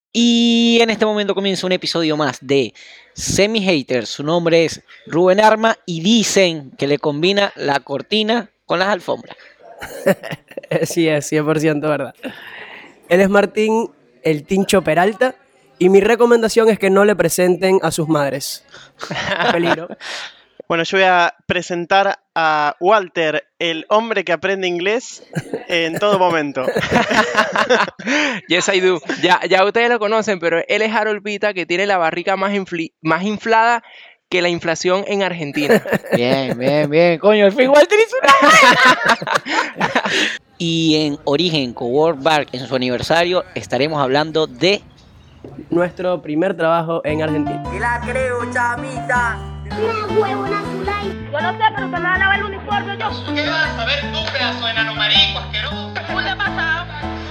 Y en este momento comienza un episodio más de Semi Haters. Su nombre es Rubén Arma y dicen que le combina la cortina con las alfombras. Sí, es 100% verdad. Él es Martín, el Tincho Peralta, y mi recomendación es que no le presenten a sus madres. Peligro. Bueno, yo voy a presentar a Walter, el hombre que aprende inglés en todo momento. Yes, I do. Ya ustedes lo conocen, pero él es Harold Pita, que tiene la barriga más inflada que la inflación en Argentina. Bien. Coño, al fin Walter hizo una. Y en Origen Cowork Bar, en su aniversario, estaremos hablando de Nuestro primer trabajo en Argentina. Y la creo, chamita. Una huevona Zulay. Yo no sé, pero se me va a lavar el uniforme yo. ¿Qué vas a saber tú, pedazo de enano marico asqueroso? ¿Qué le pasa?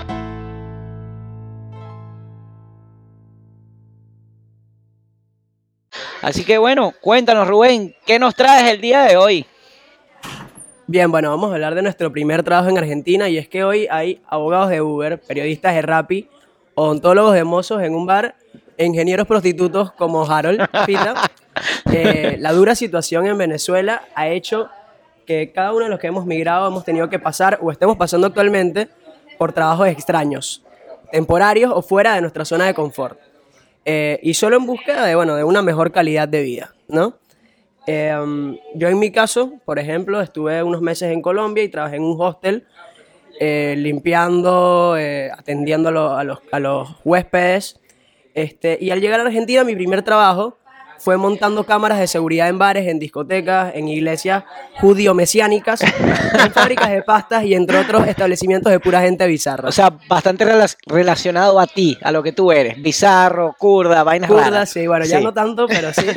Así que bueno, cuéntanos Rubén, ¿qué nos traes el día de hoy? Bien, bueno, vamos a hablar de nuestro primer trabajo en Argentina, y es que hoy hay abogados de Uber, periodistas de Rappi, odontólogos de mozos en un bar, e ingenieros prostitutos como Harold Pita. La dura situación en Venezuela ha hecho que cada uno de los que hemos migrado hemos tenido que pasar o estemos pasando actualmente por trabajos extraños, temporarios o fuera de nuestra zona de confort. Y solo en búsqueda de una mejor calidad de vida, ¿no? Yo en mi caso, por ejemplo, estuve unos meses en Colombia y trabajé en un hostel limpiando, atendiendo a los huéspedes. Y al llegar a Argentina, mi primer trabajo fue montando cámaras de seguridad en bares, en discotecas, en iglesias judío-mesiánicas, en fábricas de pastas y entre otros establecimientos de pura gente bizarra. O sea, bastante relacionado a ti, a lo que tú eres. Bizarro, kurda, vainas Kurda, raras. sí, bueno, ya no tanto, pero sí.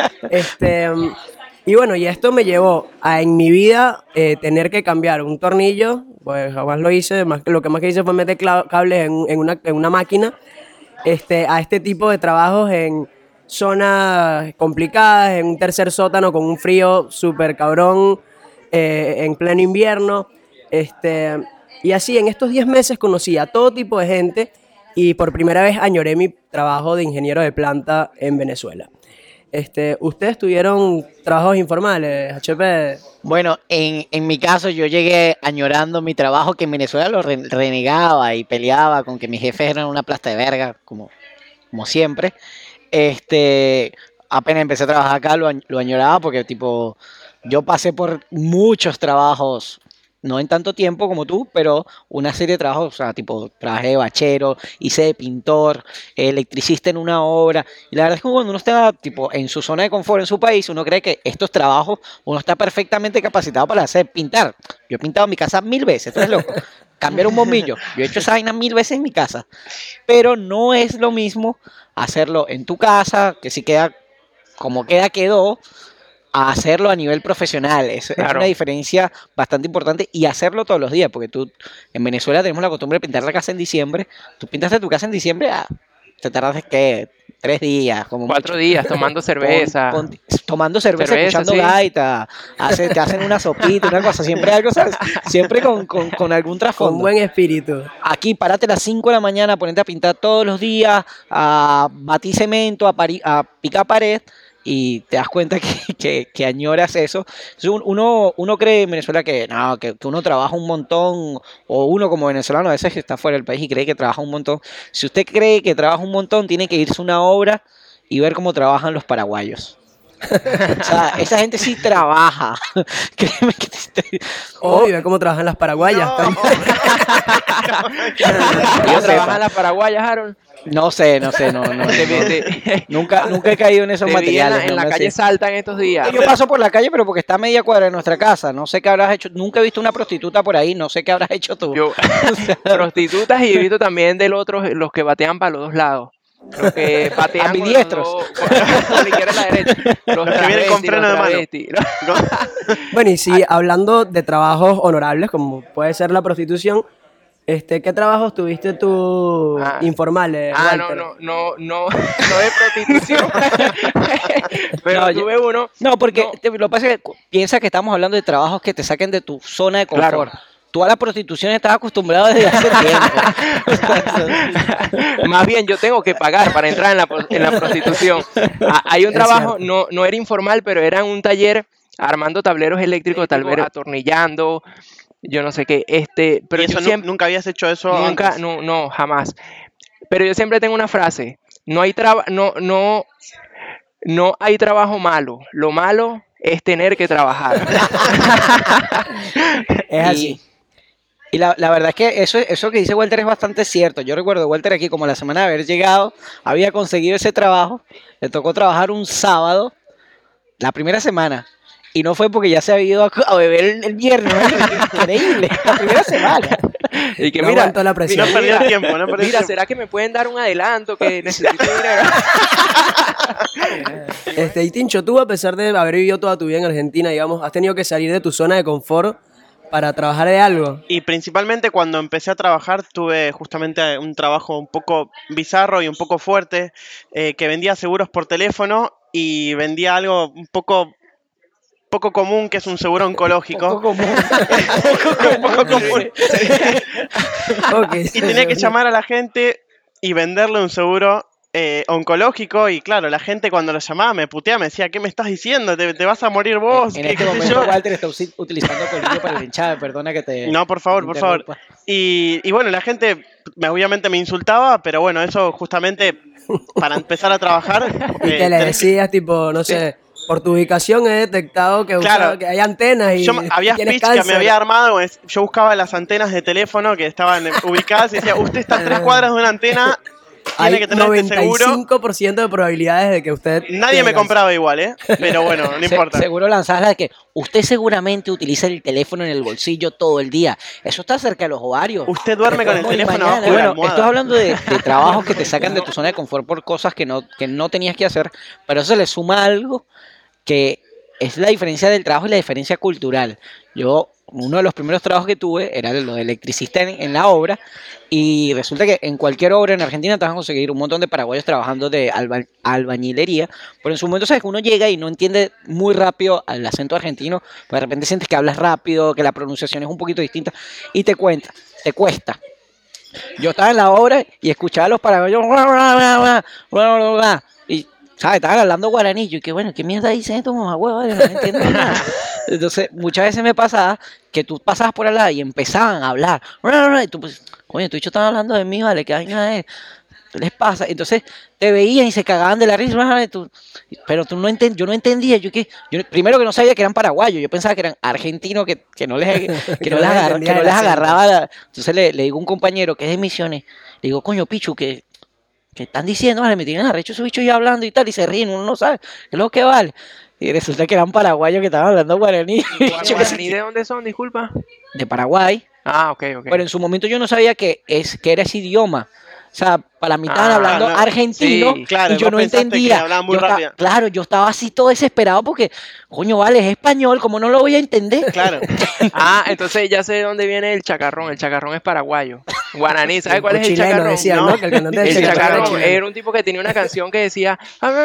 Y bueno, y esto me llevó a en mi vida tener que cambiar un tornillo, pues jamás lo hice, lo que más que hice fue meter cables en una máquina, a este tipo de trabajos en zonas complicadas, en un tercer sótano con un frío súper cabrón, en pleno invierno. Y así, en estos 10 meses conocí a todo tipo de gente y por primera vez añoré mi trabajo de ingeniero de planta en Venezuela. ¿Ustedes tuvieron trabajos informales, HP? Bueno, en mi caso yo llegué añorando mi trabajo, que en Venezuela lo renegaba y peleaba con que mis jefes eran una plasta de verga, como siempre. Apenas empecé a trabajar acá lo añoraba porque tipo yo pasé por muchos trabajos, no en tanto tiempo como tú, pero una serie de trabajos, o sea, tipo trabajé de bachero, hice de pintor, electricista en una obra, y la verdad es que cuando uno está tipo en su zona de confort en su país, uno cree que estos trabajos uno está perfectamente capacitado para hacer pintar. Yo he pintado mi casa 1000 veces, ¿tú eres loco? Cambiar un bombillo, yo he hecho esa vaina 1000 veces en mi casa, pero no es lo mismo hacerlo en tu casa, que si queda como quedó, a hacerlo a nivel profesional. Es una diferencia bastante importante, y hacerlo todos los días, porque tú en Venezuela tenemos la costumbre de pintar la casa en diciembre. Tú pintaste tu casa en diciembre, te tardas, ¿qué? 3 días, como 4 días tomando cerveza. Tomando cerveza, escuchando sí. gaita, te hacen una sopita, una cosa, siempre algo, ¿sabes? Siempre con algún trasfondo. Con buen espíritu. Aquí, parate a las 5 de la mañana, ponerte a pintar todos los días, a batir cemento, a picar pared, y te das cuenta que añoras eso. Entonces uno cree en Venezuela que uno trabaja un montón, o uno como venezolano a veces está fuera del país y cree que trabaja un montón. Si usted cree que trabaja un montón, tiene que irse a una obra y ver cómo trabajan los paraguayos. O sea, esa gente sí trabaja. Créeme que Obvio, cómo trabajan las paraguayas. ¿Ellos trabajan las paraguayas, Harold? No sé, nunca he caído en esos materiales. En la calle Salta en estos días. Yo paso por la calle, pero porque está a media cuadra de nuestra casa. No sé qué habrás hecho. Nunca he visto una prostituta por ahí. No sé qué habrás hecho tú. Prostitutas, y he visto también del otro, los que batean para los dos lados. Los que batean ambidiestros. Por la izquierda y la derecha. Los que vienen con freno de mano. Bueno, y si hablando de trabajos honorables, como puede ser la prostitución, ¿qué trabajos tuviste tú informales, Walter? No de prostitución. Pero No, tuve uno. No, porque lo que pasa es que piensa que estamos hablando de trabajos que te saquen de tu zona de confort. Claro. tú a la prostitución estás acostumbrado desde hace tiempo. Más bien, yo tengo que pagar para entrar en la prostitución. Hay un trabajo, no era informal, pero era en un taller armando tableros eléctricos, tal vez atornillando, yo no sé qué. Pero ¿Y eso yo siempre, nunca habías hecho eso nunca, antes? no, jamás. Pero yo siempre tengo una frase: no hay trabajo malo. Lo malo es tener que trabajar. Es así. Y la verdad es que eso que dice Walter es bastante cierto. Yo recuerdo a Walter aquí como la semana de haber llegado, había conseguido ese trabajo, le tocó trabajar un sábado, la primera semana. Y no fue porque ya se había ido a beber el viernes, ¿no? Increíble, la primera semana. Y que No aguantó la presión. No perdió el tiempo, no perdió el Mira, tiempo. ¿será que me pueden dar un adelanto que necesito dinero? Y Tincho, tú, a pesar de haber vivido toda tu vida en Argentina, digamos, has tenido que salir de tu zona de confort para trabajar de algo. Y principalmente cuando empecé a trabajar tuve justamente un trabajo un poco bizarro y un poco fuerte, que vendía seguros por teléfono y vendía algo un poco común, que es un seguro oncológico. Poco común. Poco común. Ok. Y tenía que llamar a la gente y venderle un seguro oncológico, y claro, la gente cuando lo llamaba me puteaba, me decía, ¿qué me estás diciendo? ¿Te vas a morir vos? En ¿Qué este sé momento yo? Walter está utilizando colillo para el hinchado, perdona que te... No, por favor, por favor. interrumpa. Y bueno, la gente obviamente me insultaba, pero bueno, eso justamente para empezar a trabajar. Y que le decías, tipo, no sé, por tu ubicación he detectado que, Claro. que hay antenas y Había tienes speech que cáncer. me había armado, yo buscaba las antenas de teléfono que estaban ubicadas y decía, usted está a 3 cuadras de una antena, tiene Hay que tener este seguro. 95% de probabilidades de que usted... Nadie me tenga compraba igual, pero bueno, no importa. Seguro lanzás la de que usted seguramente utiliza el teléfono en el bolsillo todo el día. Eso está cerca de los ovarios. Usted duerme con el Hoy, teléfono mañana. abajo de la Bueno, almohada. estoy hablando de trabajos que te sacan de tu zona de confort por cosas que no tenías que hacer, pero eso le suma algo que es la diferencia del trabajo y la diferencia cultural. Uno de los primeros trabajos que tuve era lo de electricista en la obra, y resulta que en cualquier obra en Argentina te vas a conseguir un montón de paraguayos trabajando de albañilería, pero en su momento sabes que uno llega y no entiende muy rápido el acento argentino, pues de repente sientes que hablas rápido, que la pronunciación es un poquito distinta, y te cuesta. Yo estaba en la obra y escuchaba a los paraguayos y, ¿sabes? Estaban hablando guaraní. Yo, que bueno, ¿qué mierda dicen estos mamahuevos? No entiendo nada. Entonces, muchas veces me pasaba que tú pasabas por al lado y empezaban a hablar. Y tú, pues, coño, tú están hablando de mí, vale, ¿qué vaina es? ¿Qué les pasa? Entonces, te veían y se cagaban de la risa. Pero yo no entendía. Yo primero que no sabía que eran paraguayos. Yo pensaba que eran argentinos, que no les agarraba. Entonces, le digo a un compañero que es de Misiones. Le digo, coño, Pichu, que están diciendo, vale, me tienen arrecho esos bichos ya hablando y tal, y se ríen, uno no sabe, ¿qué es lo que vale? Y resulta que eran paraguayos que estaban hablando guaraní. ¿Guaraní de dónde son? Disculpa. De Paraguay, Ah, ok. pero en su momento yo no sabía que era ese idioma. O sea, para mí estaban hablando no, argentino, sí, claro, y yo vos no pensaste entendía. que hablaban muy Yo rápido. claro, yo estaba así todo desesperado porque, coño, vale, es español, ¿cómo no lo voy a entender? Claro. Entonces ya sé de dónde viene el chacarrón. El chacarrón es paraguayo. Guaraní, ¿sabes cuál Un es el chileno, chacarrón? decían, ¿no? Que el cantante del El chacarrón era chacarrón chileno. era un tipo que tenía una canción que decía...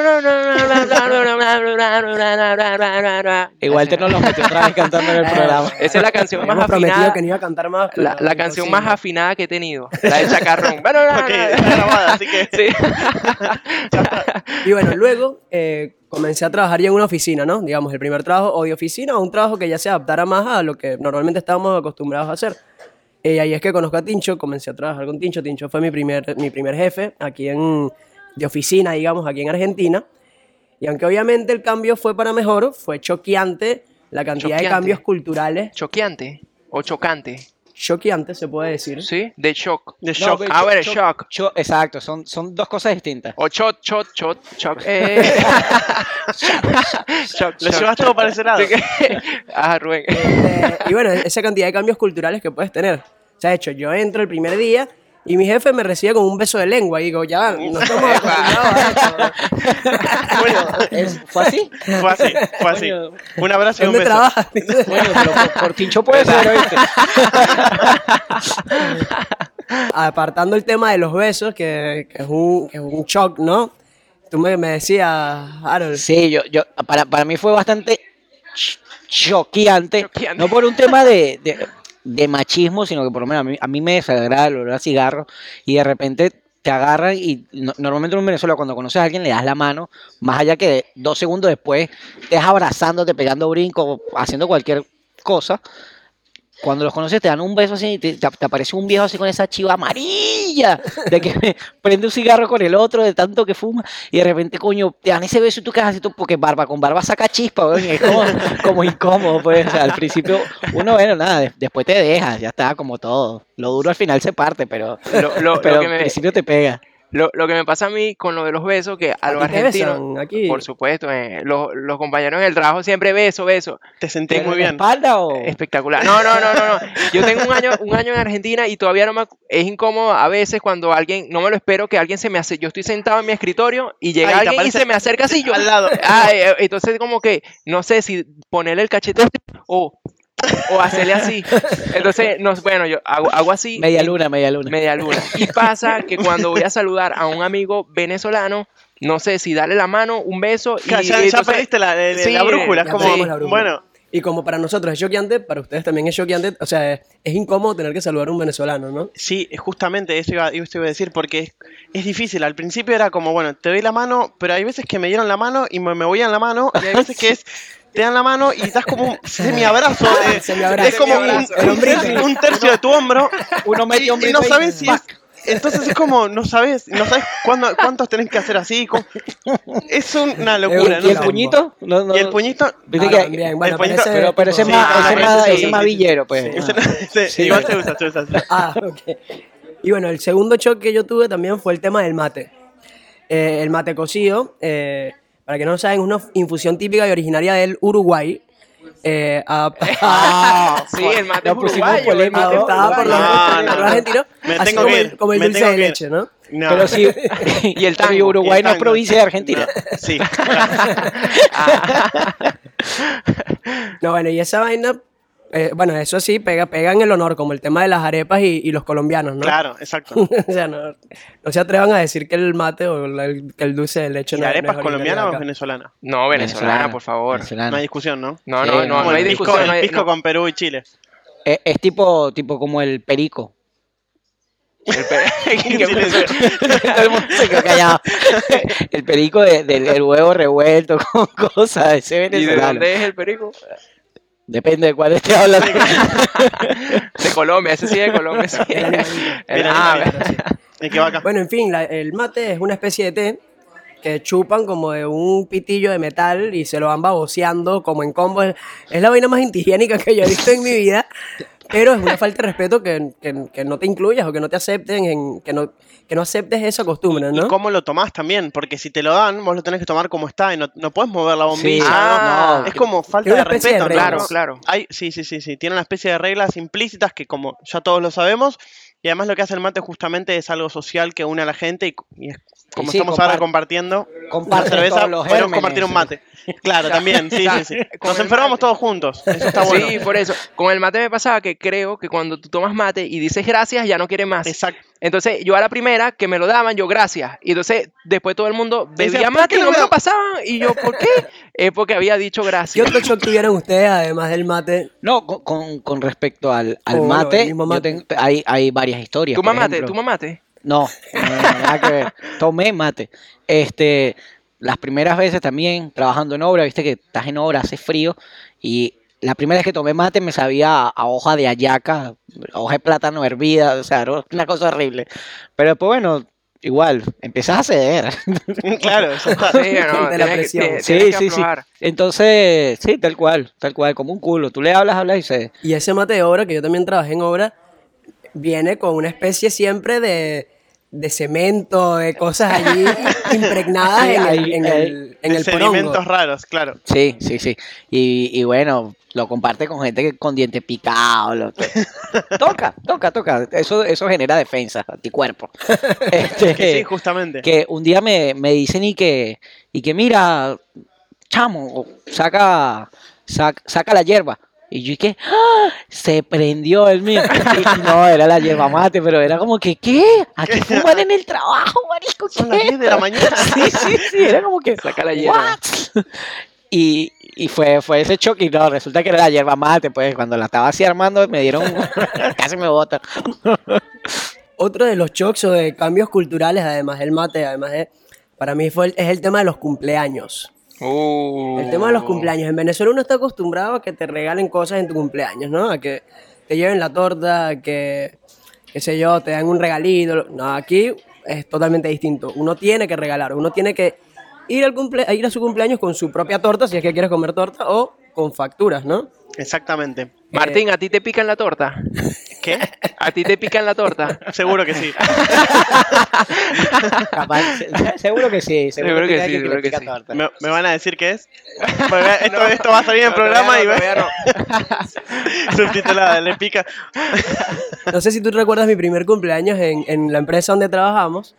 Igual te nos lo metió otra vez cantando en el programa. Esa es la canción más Habíamos prometido afinada. que no iba a cantar más. pero La canción imposible. más afinada que he tenido. La del chacarrón. Ok, está grabada, así que... Sí. Y bueno, luego comencé a trabajar ya en una oficina, ¿no? Digamos, el primer trabajo o de oficina o un trabajo que ya se adaptara más a lo que normalmente estábamos acostumbrados a hacer. Y ahí es que conozco a Tincho, comencé a trabajar con Tincho. Tincho fue mi primer jefe aquí de oficina, digamos, aquí en Argentina. Y aunque obviamente el cambio fue para mejor, fue choqueante la cantidad de Choqueante. cambios culturales. Choqueante o chocante. Choqueante, se puede decir. ¿Sí? De shock. De shock. ve, Ah, bueno, shock. Exacto, son dos cosas distintas. O shock. Shock. Lo llevaste todo para ese lado. Rubén. Y bueno, esa cantidad de cambios culturales que puedes tener. O sea, de hecho, yo entro el primer día y mi jefe me recibe con un beso de lengua y digo, ya, no estamos acostumbrados a esto. ¿Fue así? Fue así. Coño. Un abrazo y un ¿Dónde beso. trabajas? Bueno, pero por Tincho puede ser, ¿oíste? Apartando el tema de los besos, que es un shock, ¿no? Tú me decías, Harold, Sí, para mí fue bastante choqueante, Choqueante. no por un tema de de machismo, sino que por lo menos a mí me desagrada el olor a cigarro y de repente te agarran y normalmente en Venezuela cuando conoces a alguien le das la mano, más allá que 2 segundos después te das abrazándote, pegando brincos, haciendo cualquier cosa. Cuando los conoces te dan un beso así y te aparece un viejo así con esa chiva amarilla de que prende un cigarro con el otro de tanto que fuma y de repente, coño, te dan ese beso y tú quedas así, porque barba con barba saca chispa, weón, y es como incómodo, pues. O sea, al principio uno, bueno, nada, después te dejas, ya está, como todo. Lo duro al final se parte, pero al principio te pega. Lo que me pasa a mí con lo de los besos, que a los ¿A ti te argentinos, besan aquí? por supuesto, los compañeros en el trabajo siempre beso. Te sentí muy ¿En la bien. espalda o...? Espectacular. No. Yo tengo un año en Argentina y todavía no me... Es incómodo a veces cuando alguien, no me lo espero, que alguien se me hace... Yo estoy sentado en mi escritorio y llega Ay, te alguien y aparece se me acerca así yo... al lado. Entonces como que, no sé si ponerle el cachete o hacerle así. Entonces, bueno, yo hago así. Media luna. Media luna. Y pasa que cuando voy a saludar a un amigo venezolano, no sé si darle la mano, un beso y... Ya entonces- perdiste la brújula. Es ya como, perdimos la brújula. bueno, Y como para nosotros es choqueante, para ustedes también es choqueante. O sea, es incómodo tener que saludar a un venezolano, ¿no? sí, justamente eso iba a decir, porque es difícil. Al principio era como, bueno, te doy la mano, pero hay veces que me dieron la mano y me voy en la mano, y hay veces que te dan la mano y das como un semi-abrazo. Semi-abrazo. Es como un tercio de tu hombro. Uno medio Y no sabes si es... Entonces es como, no sabes cuántos tenés que hacer así. Es una locura, Es ¿Y un el ¿no? puñito? No. Y el puñito... Viste Ah, que- también, bueno, el puñito- pero ese es Sí, ese es más sí. villero, pues. Sí, igual se usa. Ah, ok. Y bueno, el segundo shock que yo tuve también fue el tema del mate. El mate cocido, para que no saben, es una infusión típica y originaria del Uruguay. Sí, el mate Nos pusimos uruguayo, el polémicos. mate Adoptada por los, No, por los no. argentinos, Me así tengo como que el, ir, como el me dulce tengo de que ir. leche, ¿no? No. Pero sí. Y el Pero tango. Uruguay el no es tango. provincia de Argentina. Sí. No, bueno, y esa vaina, bueno, eso sí, pega en el honor, como el tema de las arepas y los colombianos, ¿no? Claro, exacto. O sea, no se atrevan a decir que el mate o que el dulce de leche ¿Y no la no arepa es es colombiana o originario es venezolana? No, venezolana, por favor. Venezolana. No hay discusión, ¿no? No, Sí, no Como hay el pisco, discusión. no el hay- pisco no. con Perú y Chile. Es tipo como el perico. El pe- Todo el mundo se quedó callado. El perico del huevo revuelto con cosas. Ese ¿Y de venezolano. dónde es el perico? Depende de cuál esté hablando. De Colombia, ese sí es de Colombia. Sí. ¿Y qué vaca? Bueno, en fin, el mate es una especie de té que chupan como de un pitillo de metal y se lo van baboseando como en combo. Es la vaina más antihigiénica que yo he visto en mi vida, pero es una falta de respeto que no te incluyas o que no te acepten, que no aceptes esa costumbre, ¿Y ¿no? cómo lo tomás también? Porque si te lo dan, vos lo tenés que tomar como está y no puedes mover la bombilla. Sí. ¿no? No. Es como falta Tiene de una especie de respeto. reglas. ¿no? Claro. Sí. Tiene una especie de reglas implícitas que como ya todos lo sabemos, y además lo que hace el mate justamente es algo social que une a la gente y es como Sí, estamos ahora compartiendo comparten una cerveza, todos los podemos gérmenes. compartir un mate. Claro, también, sí. Con Nos el enfermamos mate. todos juntos. Eso está bueno. Sí, por eso. Con el mate me pasaba que creo que cuando tú tomas mate y dices gracias, ya no quieres más. Exacto. Entonces, yo a la primera que me lo daban, yo gracias. Y entonces, después todo el mundo Decía, bebía ¿por mate qué y no no me me lo lo- pasaban. Y yo, ¿por qué? Es porque había dicho ¿Qué gracias. otro shock tuvieron ustedes además del mate? No, con respecto al Bueno, mate, el mismo yo mate. hay varias historias. ¿Tú por mamaste? ejemplo. ¿Tú mamaste? No, nada que ver. Tomé mate. Las primeras veces también trabajando en obra, viste que estás en obra, hace frío, y la primera vez que tomé mate me sabía a hoja de hallaca, a hoja de plátano hervida, o sea, era una cosa horrible. Pero después, bueno, igual, empezás a ceder. Claro, ya está. Sí, no, De la tienes que- presión. tienes Sí, que sí, sí. aflojar. Entonces, sí, tal cual, como un culo. Tú le hablas y se... Y ese mate de obra, que yo también trabajé en obra, viene con una especie siempre de cemento, de cosas allí impregnadas Sí, en De el sedimentos porongo. raros, claro. Sí. Y bueno, lo comparte con gente con dientes picados. Toca. Eso genera defensa, anticuerpos. Que sí, justamente. Que un día me dicen y que mira, chamo, saca la hierba. Y yo dije, ¡ah! Se prendió el mío. Y no, era la yerba mate, pero era como que, ¿qué? Aquí fuman en el trabajo, marico. Son ¿qué las 10 de la esto? mañana. Sí, era como que, Saca la hierba. ¿what? Y fue ese choque y no, resulta que era la yerba mate, pues cuando la estaba así armando me dieron, casi me botan. Otro de los shocks o de cambios culturales, además del mate, para mí es el tema de los cumpleaños. El tema de los cumpleaños. En Venezuela uno está acostumbrado a que te regalen cosas en tu cumpleaños, ¿no? A que te lleven la torta, a que, qué sé yo, te dan un regalito. No, aquí es totalmente distinto. Uno tiene que regalar, uno tiene que ir a su cumpleaños con su propia torta, si es que quieres comer torta, o con facturas, ¿no? Exactamente. Martín, ¿a ti te pican la torta? ¿Qué? ¿A ti te pican la torta? Seguro que sí. Seguro que sí. Seguro que sí, le seguro que pica sí. torta. ¿Me van a decir qué es? Porque esto va a salir en el programa y subtitulada, le pica. No sé si tú recuerdas mi primer cumpleaños en la empresa donde trabajamos.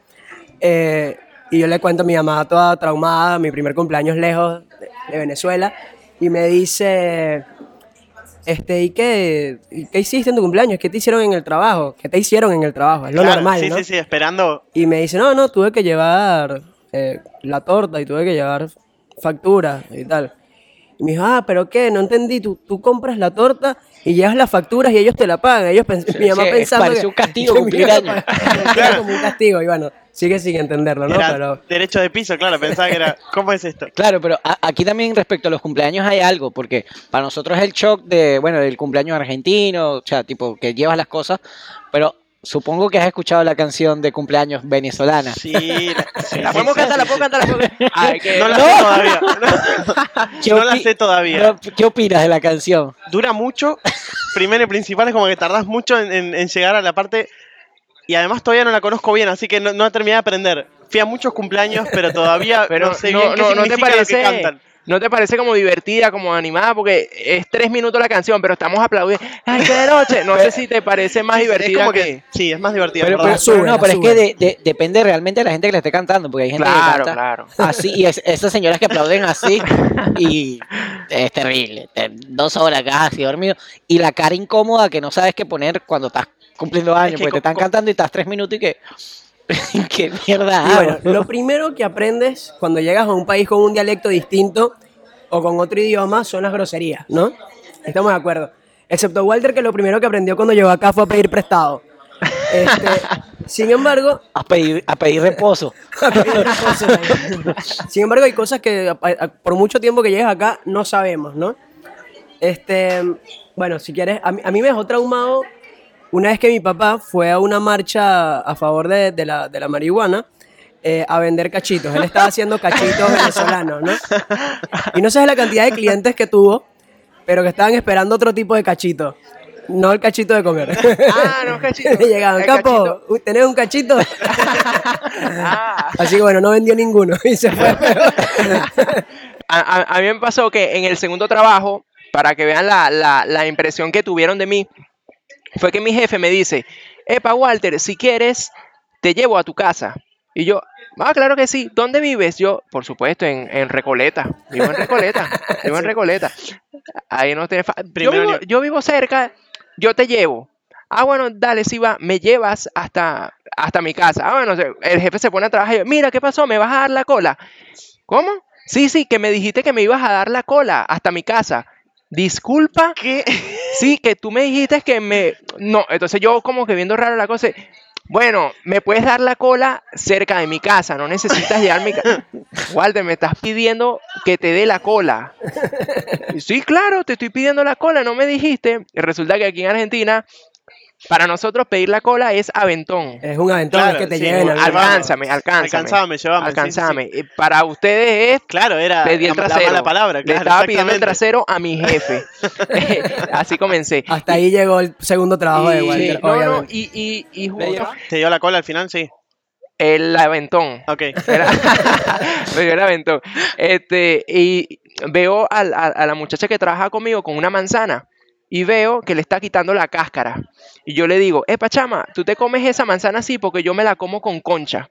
Y yo le cuento a mi mamá toda traumada, mi primer cumpleaños lejos de Venezuela. Y me dice, ¿y qué hiciste en tu cumpleaños? ¿Qué te hicieron en el trabajo? ¿Qué te hicieron en el trabajo? Es lo Claro, normal, sí, ¿no? Sí, esperando. Y me dice, no, tuve que llevar la torta y tuve que llevar facturas y tal. Y me dijo, ¿pero qué? No entendí. Tú compras la torta y llevas las facturas y ellos te la pagan. Mi mamá pensaba pareció un castigo cumplir años. Era como un castigo. Y bueno, sigue sin entenderlo, ¿no? Era Pero derecho de piso, claro, pensaba que era, ¿cómo es esto? Claro, pero aquí también respecto a los cumpleaños hay algo, porque para nosotros es el shock del cumpleaños argentino, o sea, tipo que llevas las cosas, pero supongo que has escuchado la canción de cumpleaños venezolana. Sí, ¿La podemos cantar? ¿La puedo cantar? Ay, que No la sé todavía. No la sé todavía. ¿Qué opinas de la canción? Dura mucho. Primero y principal es como que tardás mucho en llegar a la parte. Y además todavía no la conozco bien, así que no terminé de aprender. Fui a muchos cumpleaños, pero todavía no sé bien qué significa lo que cantan. ¿No te parece como divertida, como animada? Porque es 3 minutos la canción, pero estamos aplaudiendo. ¡Ay, qué de noche! No sé si te parece más divertida como que... Sí, es más divertida. Pero ¿verdad? es que depende realmente de la gente que le esté cantando, porque hay gente que canta Claro. así, y esas señoras que aplauden así, y es terrible. 2 horas casi dormido, y la cara incómoda que no sabes qué poner cuando estás cumpliendo años, que porque te están cantando y estás 3 minutos y que... ¿Qué mierda y hago? bueno, lo primero que aprendes cuando llegas a un país con un dialecto distinto o con otro idioma son las groserías, ¿no? Estamos de acuerdo. Excepto Walter, que lo primero que aprendió cuando llegó acá fue a pedir prestado. Sin embargo... A pedir reposo. Sin embargo, hay cosas que por mucho tiempo que llegues acá no sabemos, ¿no? Bueno, si quieres, a mí me dejó traumado una vez que mi papá fue a una marcha a favor de la marihuana a vender cachitos. Él estaba haciendo cachitos venezolanos, ¿no? Y no sabes la cantidad de clientes que tuvo, pero que estaban esperando otro tipo de cachito. No el cachito de comer. No, cachito. Llegaban, capo, ¿tenés un cachito? Así que bueno, no vendió ninguno y se fue. A mí me pasó que en el segundo trabajo, para que vean la impresión que tuvieron de mí, fue que mi jefe me dice, epa Walter, si quieres, te llevo a tu casa. Y yo, claro que sí. ¿Dónde vives? Yo, por supuesto, en Recoleta. Vivo en Recoleta. Ahí no te... Yo vivo cerca, yo te llevo. Bueno, dale, si va, me llevas hasta mi casa. Bueno, el jefe se pone a trabajar y yo, mira, ¿qué pasó? ¿Me vas a dar la cola? ¿Cómo? Sí, que me dijiste que me ibas a dar la cola hasta mi casa. Disculpa. ¿Qué? Sí, que tú me dijiste que me... No, entonces yo como que viendo raro la cosa... Bueno, me puedes dar la cola cerca de mi casa, no necesitas llegar a mi casa. Walter, me estás pidiendo que te dé la cola. Sí, claro, te estoy pidiendo la cola, no me dijiste. Y resulta que aquí en Argentina, para nosotros pedir la cola es aventón. Es un aventón, Claro, es que te sí, lleven. Alcánzame. Alcanzame, llévame. Alcánzame. Sí. Para ustedes es... Claro, era pedí el la trasero. mala palabra. Le Claro, estaba pidiendo el exactamente. trasero a mi jefe. Así comencé. Hasta ahí llegó el segundo trabajo de Walter, obviamente. Y justo ¿Te dio la cola al final? Sí. el aventón. Ok. Me dio el aventón. Y veo a la muchacha que trabaja conmigo con una manzana y veo que le está quitando la cáscara. Y yo le digo, chama, tú te comes esa manzana así porque yo me la como con concha.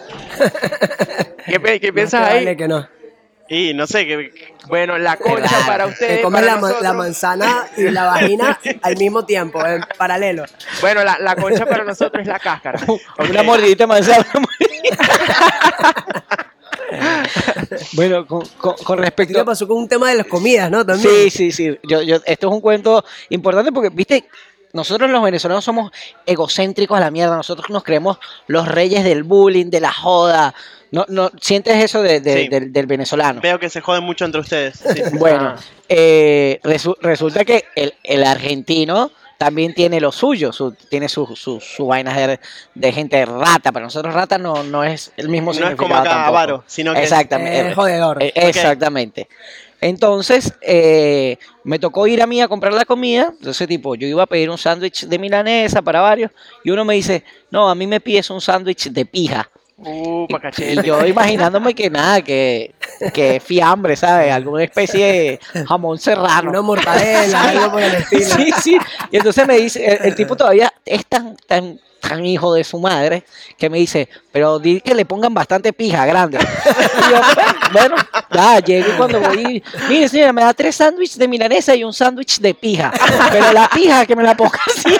¿Qué piensas ahí? Vale que no. Y no sé, que Bueno, la concha para ustedes. Te comes para la nosotros. manzana y la vagina al mismo tiempo, en paralelo. Bueno, la concha para nosotros es la cáscara. Una mordidita más. Bueno, con ¿Qué respecto te pasó con un tema de las comidas, no? También. Sí. Esto es un cuento importante porque, viste, nosotros los venezolanos somos egocéntricos a la mierda. Nosotros nos creemos los reyes del bullying, de la joda. No, ¿sientes eso Sí. del venezolano? Veo que se joden mucho entre ustedes. Sí. Bueno, resulta que el argentino también tiene lo suyo, tiene su vainas de gente rata. Para nosotros rata no es el mismo No es significado como acá tampoco. avaro, sino que Exactamente. Jodedor. Exactamente. Entonces, me tocó ir a mí a comprar la comida. Entonces, tipo, yo iba a pedir un sándwich de milanesa para varios. Y uno me dice, no, a mí me pides un sándwich de pija. Pa' Y cachete. yo imaginándome que nada, que fiambre, ¿sabes? Alguna especie de jamón serrano. Una mortadela, algo por el estilo. Sí. Y entonces me dice, el tipo todavía es tan hijo de su madre que me dice, pero di que le pongan bastante pija grande. Y yo, bueno, ya, llego y cuando voy, mire señora, me da 3 sándwiches de milanesa y un sándwich de pija. Pero la pija que me la ponga así.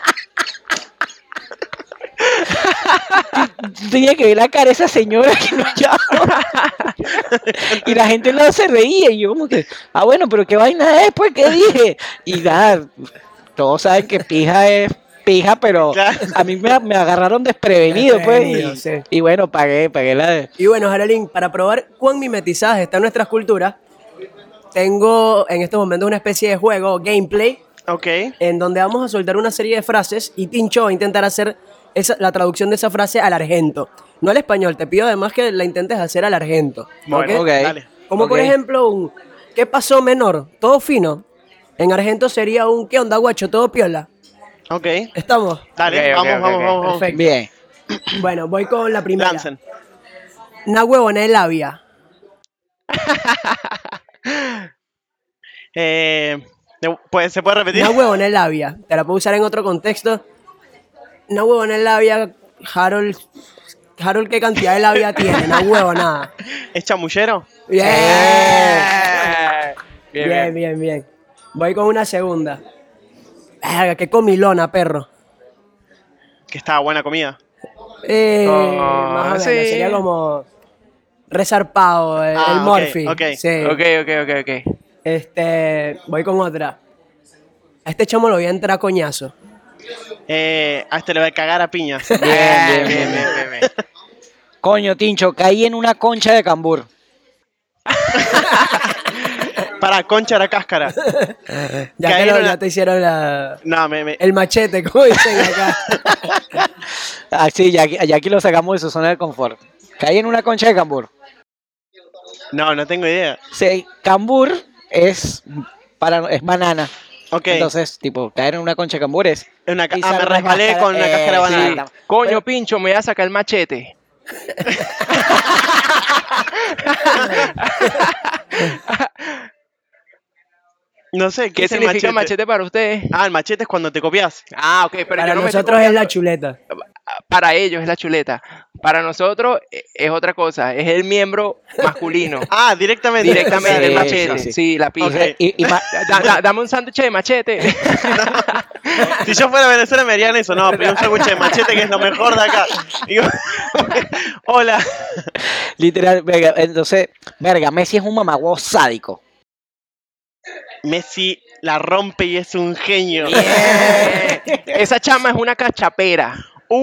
Tenía que ver la cara de esa señora que nos llamó. Y la gente no se reía. Y yo como que, bueno, pero qué vaina es, pues, ¿qué dije? Y nada, todos saben que pija es pija, pero Claro. a mí me agarraron desprevenido, Desprevenido, pues. sí. Y bueno, pagué la de... Y bueno, Jarolín, para probar cuán mimetizadas están nuestras culturas, tengo en estos momentos una especie de juego, gameplay, Ok. en donde vamos a soltar una serie de frases y Tincho va a intentar hacer la traducción de esa frase al argento. No al español, te pido además que la intentes hacer al argento. Bueno, Ok. dale. Como por Ok. ejemplo un ¿qué pasó, menor? ¿Todo fino? En argento sería un ¿qué onda, guacho? ¿Todo piola? Ok. ¿Estamos? Dale, Ok, ok, vamos. ok. Perfecto. Bien. Bueno, voy con la primera. Lancen. Una huevona de labia. Pues, ¿se puede repetir? Una huevona de labia. Te la puedo usar en otro contexto. Una huevona de labia, Harold, ¿qué cantidad de labia tiene? Una huevonada. ¿Es chamullero? Bien. Bien. Bien. Voy con una segunda. Verga, qué comilona, perro. Que está buena comida. Más o menos, sí. sería como resarpado, el Ah, ok, Morphy. ok. Sí. Ok. Voy con otra. A este chamo lo voy a entrar a coñazo. A este le va a cagar a piñas. Bien. Coño, Tincho, caí en una concha de cambur. Para concha la cáscara. Ya, Caí ya te hicieron No, el machete, como dicen acá. Sí, ya aquí lo sacamos de su zona de confort. Caí en una concha de cambur. no tengo idea. Sí, cambur es banana. Ok. Entonces, tipo, caer en una concha de cambur es... Me pisar resbalé una con una cáscara de sí. banana. Coño, Pincho, me voy a sacar el machete. No sé, ¿qué ¿Qué es el significa machete? machete para ustedes? Ah, el machete es cuando te copias. Ah, ok, pero Para yo no me estoy nosotros es la copiando. chuleta. Para ellos es la chuleta. Para nosotros es otra cosa. Es el miembro masculino. Ah, directamente. Directamente Sí, el machete. sí. Sí, la pija. Ok. Y Dame un sándwich de machete. Si yo fuera a Venezuela me harían eso. No, pero un sándwich de machete que es lo mejor de acá. Digo, hola. literal, entonces, Messi es un mamagüevo sádico. Messi la rompe y es un genio. Esa chama es una cachapera.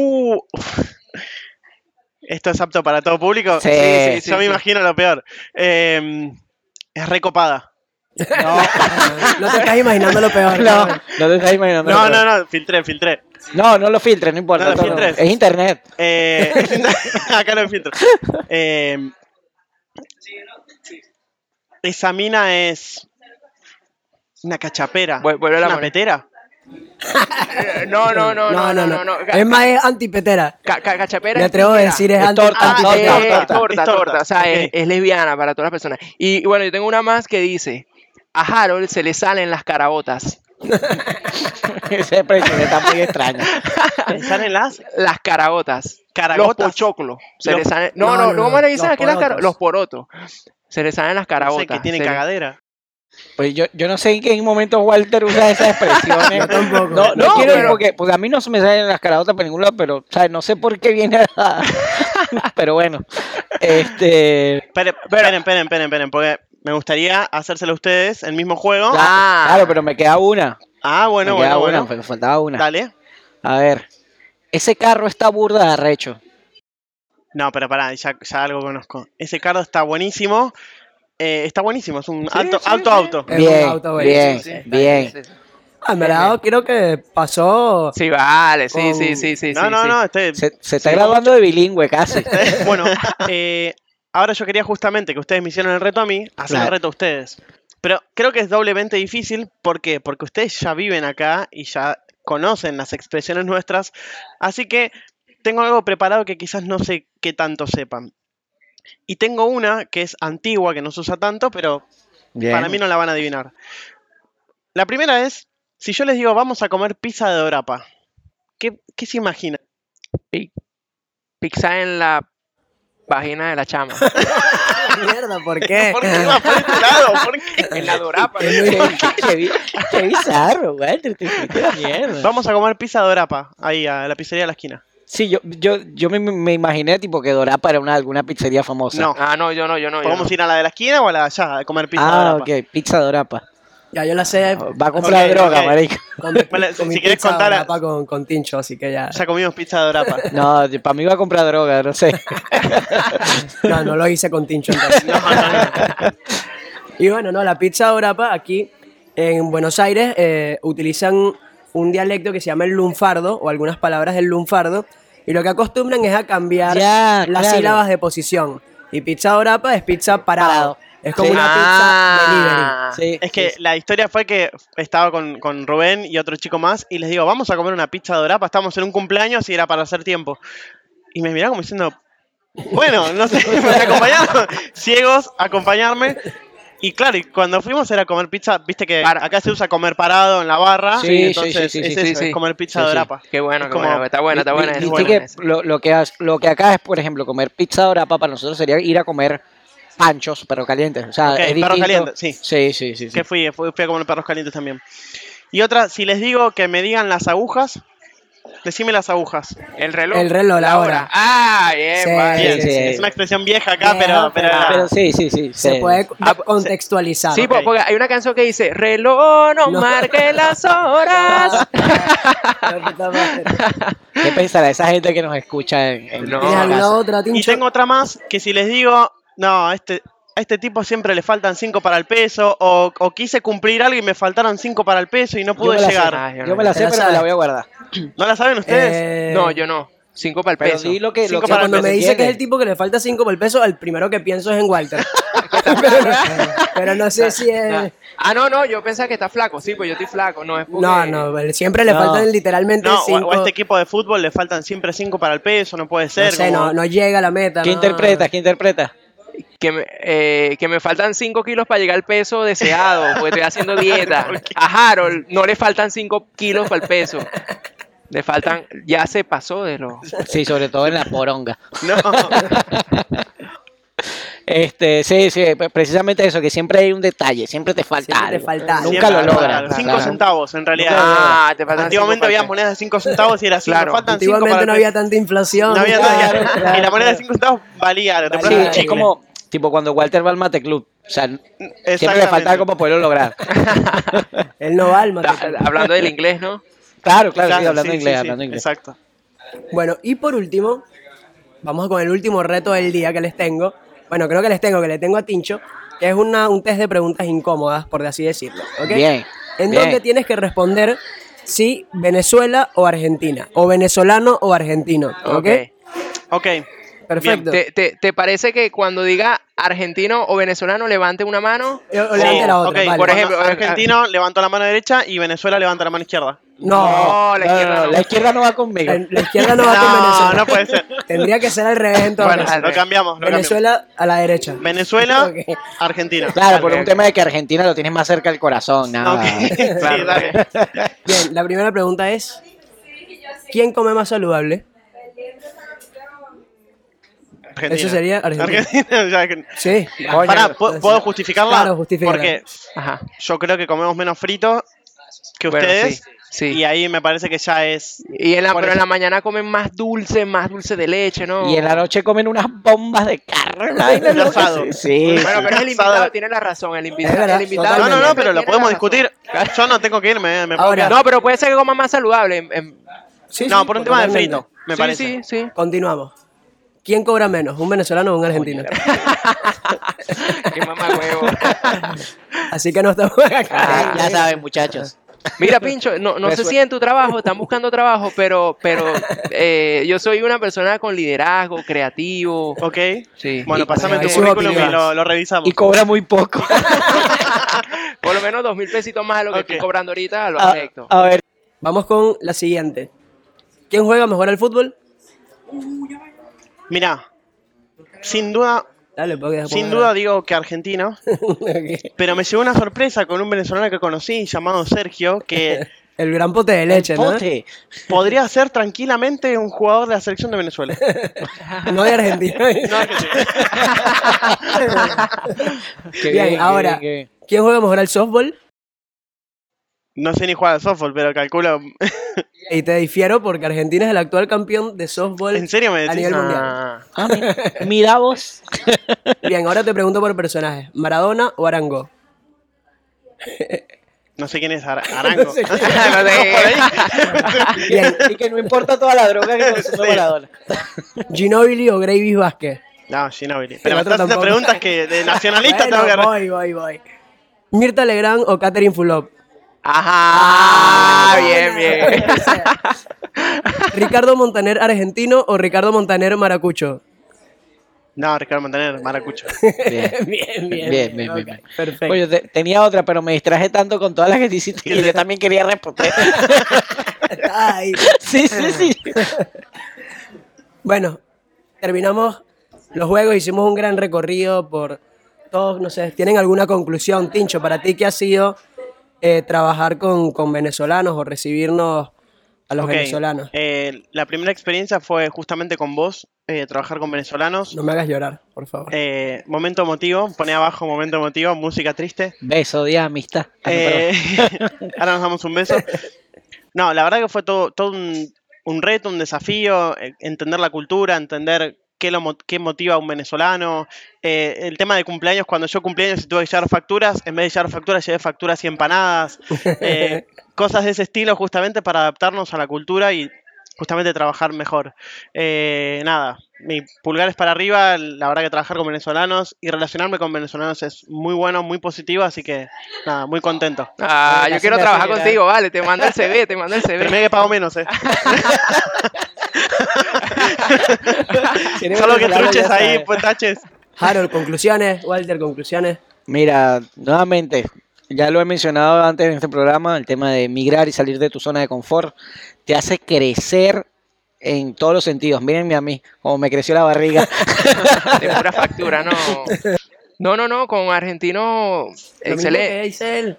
¿Esto es apto para todo público? Sí, Yo me imagino lo peor. Es recopada. No te estás imaginando lo peor. No te estás imaginando. No, filtré. No lo filtres, no importa. No lo todo. filtres. Es internet. Acá lo filtro. Esa mina es una cachapera. Vuelve ¿Es la una mano. petera? No. Es más, es antipetera. Cachapera Me es atrevo a tijera. decir, es Es torta, antipetera. Torta. O sea, Ok. es lesbiana para todas las personas. Y bueno, yo tengo una más que dice: a Harold se le salen las carabotas. Esa expresión está muy extraña. ¿Están en las? Las carabotas. ¿Caragotas? Los pochoclos. Se Los- le salen. No, no, ¿Cómo le dicen los aquí las porotos. Los porotos. Se le salen las No sé, carabotas. que tiene Se le- cagadera. Pues yo no sé en qué momento Walter usa esas expresiones. Yo tampoco. No No, quiero, pero- porque a mí no se me salen las carabotas por ningún lado, pero ¿sabes? No sé por qué viene Pero bueno, Esperen, porque me gustaría hacérselo a ustedes el mismo juego. Ah. claro, pero me queda una. Bueno, me queda bueno. una, me faltaba una. Dale. A ver, ese carro está burda de arrecho. No, pero pará, ya algo conozco. Ese carro está buenísimo. Es un auto. Es Bien, un auto buenísimo, bien, sí. bien. Sí, sí. En verdad, creo que pasó. Sí, vale, sí, Con- sí. No. Se está graduando de bilingüe casi. Bueno, ahora yo quería justamente que ustedes me hicieran el reto a mí, hacer el Claro. reto a ustedes. Pero creo que es doblemente difícil. ¿Por qué? Porque ustedes ya viven acá y ya conocen las expresiones nuestras. Así que tengo algo preparado que quizás no sé qué tanto sepan. Y tengo una que es antigua, que no se usa tanto, pero Bien. para mí no la van a adivinar. La primera es, si yo les digo vamos a comer pizza de Dorapa, ¿qué se imaginan? Pizza en la vagina de la chama. Mierda, ¿por qué? ¿Por qué va por este lado? ¿Por qué? En la dorapa. Qué bizarro, Walter, te fuiste a la mierda. Vamos a comer pizza de Dorapa, ahí a la pizzería de la esquina. Sí, yo me imaginé tipo que Dorapa era alguna pizzería famosa. No. Ah, no, yo no. ¿Podemos ir a la de la esquina o a la de allá a comer pizza de Ah, Dorapa? ok, pizza Dorapa. Ya yo la sé. Va a comprar Ok, droga, ok. marico. Bueno, Con mi si querés pizza contar Dorapa con Tincho, así que ya. Ya comimos pizza de Dorapa. No, para mí va a comprar droga, no sé. No lo hice con Tincho entonces. No. Y bueno, no, la pizza Dorapa aquí en Buenos Aires utilizan un dialecto que se llama el lunfardo o algunas palabras del lunfardo y lo que acostumbran es a cambiar Ya, las claro. sílabas de posición. Y pizza Dorapa es pizza parado. Parado. Es como Sí. una pizza delivery. Sí. Es que la historia fue que estaba con Rubén y otro chico más y les digo, vamos a comer una pizza de Dorapa, estamos en un cumpleaños y era para hacer tiempo. Y me miraban como diciendo, bueno, no sé, me acompañaron ciegos a acompañarme. Y claro, y cuando fuimos era comer pizza, viste que acá se usa comer parado en la barra, Sí, sí, entonces sí, es sí, eso, sí. es comer pizza Sí, de sí. Dorapa. Qué bueno, Es qué como- bueno. Está buena esa. Viste buena que esa. lo que acá es, por ejemplo, comer pizza Dorapa para nosotros sería ir a comer panchos, pero calientes. O sea, Ok, es perros distinto. calientes, sí. Sí. Que fui a comer perros calientes también. Y otra, si les digo que me digan las agujas, decime las agujas. El reloj. El reloj, la hora. Ah, bien, Sí, vale. Bien, sí. es una expresión vieja acá, Vieja, Pero sí. Se puede Ah, contextualizar. Sí, Ok. porque hay una canción que dice, reloj, no No. marque las horas. ¿Qué pensará esa gente que nos escucha en No. ¿Tienes alguna casa? otra, Y Tincho? tengo otra más que si les digo, no, a este tipo siempre le faltan 5 para el peso, o quise cumplir algo y me faltaron 5 para el peso y no pude me la sé. llegar. Ah, Yo me la ¿Te sé, la pero me sabes? la voy a guardar. ¿No la saben ustedes? No, yo no. 5 para el Pero peso. di lo que, Cinco lo que para el Cuando me peso, dice que es entiende. el tipo que le falta 5 por el peso, el primero que pienso es en Walter. Pero no sé si es. Ah, no, yo pensaba que está flaco. Sí, pues yo estoy flaco. No es porque... No, él siempre le No. faltan literalmente No, 5. o a este equipo de fútbol le faltan siempre 5 para el peso, no puede ser. No sé, como- no llega a la meta. ¿Quién no. interpreta? ¿Quién interpreta? Que me faltan 5 kilos para llegar al peso deseado, porque estoy haciendo dieta. A Harold no le faltan 5 kilos para el peso. Le faltan, ya se pasó de los... Sí, sobre todo en la poronga. No. Sí, precisamente eso, que siempre hay un detalle, siempre te falta Siempre te algo. falta algo. Nunca Siempre, lo logras. 5 claro. centavos en realidad. Ah, te faltan Antiguamente 5 había para el monedas de 5 centavos y era así, Claro. me faltan 5 para Antiguamente el no peso. había tanta inflación. No había Claro, tanta- claro, Y la moneda de claro. 5 centavos valía algo. te Valía. Sí, pones es chicle. como tipo cuando Walter va al Mate Club. O sea, siempre le Exactamente. falta algo para poderlo lograr. Él no va al mate. Hablando del inglés, ¿no? Claro, sí, Claro, hablando sí, inglés, sí, hablando inglés. Exacto. Bueno, y por último, vamos con el último reto del día que les tengo. Bueno, creo que le tengo a Tincho, que es un test de preguntas incómodas, por así decirlo. ¿Ok? Bien. En bien. donde tienes que responder si Venezuela o Argentina, o venezolano o argentino. ¿Ok? Ok. Perfecto. ¿Te parece que cuando diga argentino o venezolano levante una mano? O levante la otra, ok, vale. por ejemplo, Argentino levantó la mano derecha y Venezuela levanta la mano izquierda. No, la izquierda no. La izquierda no va conmigo. la izquierda no va con Venezuela. No puede ser. Tendría que ser al revés en todo Bueno, caso. lo cambiamos. Venezuela a la derecha. Venezuela, Ok. Argentina. Claro, por Ok, un ok. tema de que Argentina lo tienes más cerca del corazón, nada. Ok. Sí, Claro. dale. Bien, la primera pregunta es: ¿quién come más saludable? Argentina. Eso sería Argentina. Argentina, ya que- Sí. Coño, Pará, ¿puedo justificarla? Claro, justifícala. Porque Ajá. yo creo que comemos menos frito que Bueno, ustedes. sí. Sí. Y ahí me parece que ya es... Pero Por en eso. la mañana comen más dulce de leche, ¿no? Y en la noche comen unas bombas de carne. una vaina Un loca. asado. Sí. Bueno, pero es el Asado. invitado, tiene la razón. El verdad, invitado No, no, no, totalmente. pero lo tiene podemos la razón. discutir. Yo no tengo que irme, me puedo Ahora, quedar. No, pero puede ser que coma más saludable. Sí, No, sí, por un tema de totalmente. frito, me Sí, parece. sí. Continuamos. ¿Quién cobra menos, un venezolano o un argentino? Qué mamagüevo. Así que no estamos acá. Ya saben, muchachos. Mira, Pincho, no sé si en tu trabajo están buscando trabajo, pero yo soy una persona con liderazgo, creativo. Ok. Sí. Bueno, pasame tu sus currículum y opiniones. lo revisamos. Y cobra muy poco. Por lo menos 2.000 pesitos más de lo que Ok. estoy cobrando ahorita, lo A, acepto. a ver, Vamos con la siguiente. ¿Quién juega mejor al fútbol? Mirá, sin duda, Dale, porque sin duda digo que argentino, Ok. pero me llevó una sorpresa con un venezolano que conocí llamado Sergio, que El gran pote de leche, ¿no? pote. podría ser tranquilamente un jugador de la selección de Venezuela. No de Argentina. Qué Bien, ahora, qué bien. ¿quién juega mejor al softball? No sé ni jugar al softball, pero calculo... Y te difiero porque Argentina es el actual campeón de softball ¿En serio me a decís? nivel mundial. Ah, Ah, mira vos. Bien, ahora te pregunto por personajes. ¿Maradona o Arango? No sé quién es Arango. No sé quién no sé. Bien, Y que no importa toda la droga que consume Sí. Maradona. Ginóbili o Gravis Vázquez. No, Ginóbili. Pero El me otro estás haciendo tampoco. preguntas que de nacionalista Bueno, tengo que... voy. Mirta Legrand o Catherine Fulop. Ajá, bien, bien. Ricardo Montaner argentino o Ricardo Montaner maracucho. No, Ricardo Montaner, maracucho. Bien. Ok, Bien. Perfecto. Oye, tenía otra, pero me distraje tanto con todas las que hiciste que yo también quería responder. Ay. Sí. Bueno, terminamos los juegos, hicimos un gran recorrido por todos, no sé, ¿tienen alguna conclusión, Tincho, para ti qué ha sido trabajar con venezolanos o recibirnos a los Ok, venezolanos? la primera experiencia fue justamente con vos, trabajar con venezolanos. No me hagas llorar, por favor. Momento emotivo, pone abajo momento emotivo, música triste. Beso, día, amistad. Ah, no, perdón. Ahora nos damos un beso. No, la verdad que fue todo un reto, un desafío, entender la cultura, entender qué motiva a un venezolano. El tema de cumpleaños, cuando yo cumpleaños y tuve que llevar facturas, en vez de llevar facturas, llevé facturas y empanadas. Cosas de ese estilo justamente para adaptarnos a la cultura y justamente trabajar mejor. Nada, mi pulgar es para arriba, la verdad que trabajar con venezolanos y relacionarme con venezolanos es muy bueno, muy positivo, así que nada, muy contento. Ah, yo Casi quiero me trabajar hace llorar. contigo, vale, te mando el CV, Pero me que pago menos, Solo que truches ahí, pues taches. Harold, conclusiones. Walter, conclusiones. Mira, nuevamente, ya lo he mencionado antes en este programa, el tema de migrar y salir de tu zona de confort te hace crecer en todos los sentidos. Mírenme a mí, como me creció la barriga. de pura factura, no. No, con argentino, Lo mismo que excelente. dice él.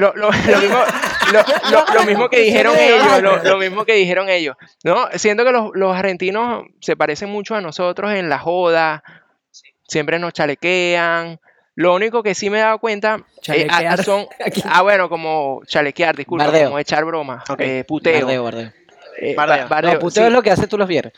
Lo mismo que dijeron ellos, lo mismo que dijeron ellos. No, siento que los argentinos se parecen mucho a nosotros en la joda, siempre nos chalequean. Lo único que sí me he dado cuenta Chalequear. son, bueno, como chalequear, disculpa, Bardeo. como echar broma, Ok. puteo. Bardeo. Bardeo. Bardeo, No, puteo sí. es lo que haces tú los viernes.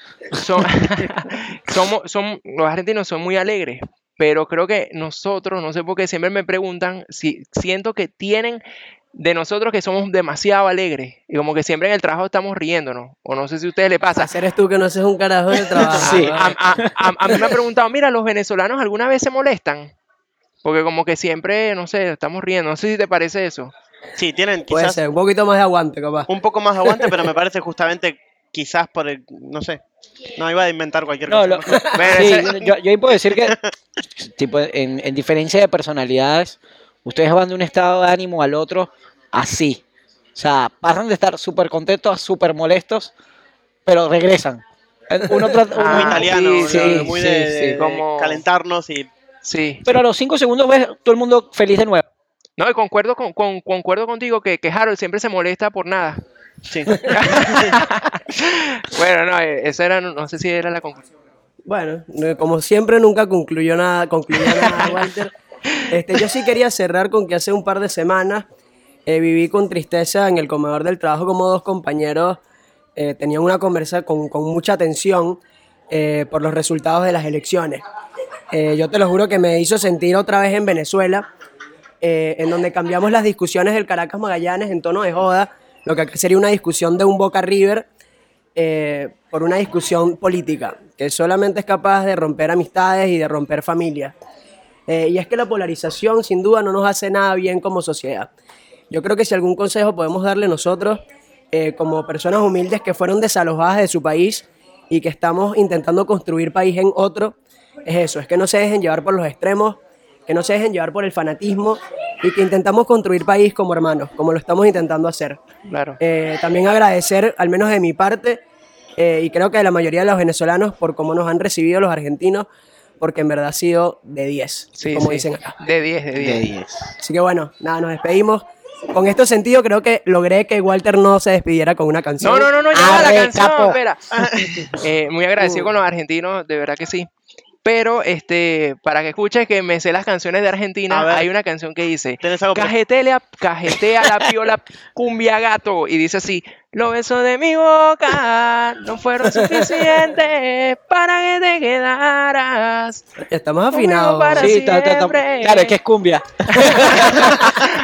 Los argentinos son muy alegres, pero creo que nosotros, no sé por qué, siempre me preguntan si siento que tienen de nosotros que somos demasiado alegres y como que siempre en el trabajo estamos riéndonos, o no sé si a ustedes les pasa. Eres tú que no haces un carajo de trabajo. Sí. A mí me han preguntado, mira, ¿los venezolanos alguna vez se molestan? Porque como que siempre, no sé, estamos riendo, no sé si te parece eso. Sí, tienen Puede quizás ser, un poquito más de aguante, capaz. un poco más de aguante, pero me parece justamente quizás por el, no sé, no iba a inventar cualquier No, cosa. Bueno, sí, ese- yo ahí puedo decir que, tipo, en diferencia de personalidades, ustedes van de un estado de ánimo al otro así. O sea, pasan de estar súper contentos a súper molestos, pero regresan. Uno trata, Muy uno- italiano, sí, ¿no? sí, Muy sí, de sí. como- calentarnos y Sí. Pero a los 5 segundos ves todo el mundo feliz de nuevo. No, y concuerdo concuerdo contigo que Harold siempre se molesta por nada. sí. Bueno, no, esa era, no sé si era la conclusión. Bueno, como siempre nunca concluyó nada Walter. Yo sí quería cerrar con que hace un par de semanas viví con tristeza en el comedor del trabajo como dos compañeros tenían una conversa con mucha tensión por los resultados de las elecciones. Yo te lo juro que me hizo sentir otra vez en Venezuela, en donde cambiamos las discusiones del Caracas Magallanes en tono de joda, lo que sería una discusión de un Boca River por una discusión política, que solamente es capaz de romper amistades y de romper familias. Y es que la polarización sin duda no nos hace nada bien como sociedad. Yo creo que si algún consejo podemos darle nosotros, como personas humildes que fueron desalojadas de su país y que estamos intentando construir país en otro, es eso, es que no se dejen llevar por los extremos, que no se dejen llevar por el fanatismo y que intentamos construir país como hermanos, como lo estamos intentando hacer. Claro. También agradecer, al menos de mi parte, y creo que de la mayoría de los venezolanos, por cómo nos han recibido los argentinos, porque en verdad ha sido de 10, Sí, como sí. dicen acá. De 10, de De 10. 10. Así que bueno, nada, nos despedimos. Con esto sentido, creo que logré que Walter no se despidiera con una canción. No, ya va Arre, la canción, capo. espera. Muy agradecido con los argentinos, de verdad que sí. Pero, para que escuches que me sé las canciones de A Argentina, ver. hay una canción que dice ¿Tenés algo cajetea la piola cumbia gato, y dice así: los besos de mi boca no fueron suficientes para que te quedaras. Estamos Conmigo afinados. para Sí, siempre. claro, es que es cumbia.